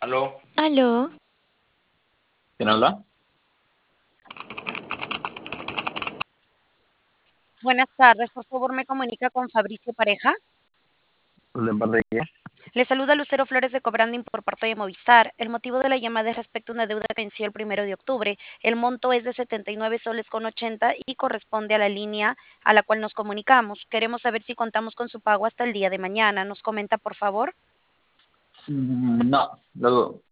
Aló, Aló, ¿quién habla? Buenas tardes, por favor me comunica con Fabricio Pareja. ¿De parte de quién? Le saluda Lucero Flores de Cobranding por parte de Movistar. El motivo de la llamada es respecto a una deuda que venció el 1 de octubre. El monto es de 79 soles con 80 y corresponde a la línea a la cual nos comunicamos. Queremos saber si contamos con su pago hasta el día de mañana. ¿Nos comenta, por favor? No, lo dudo.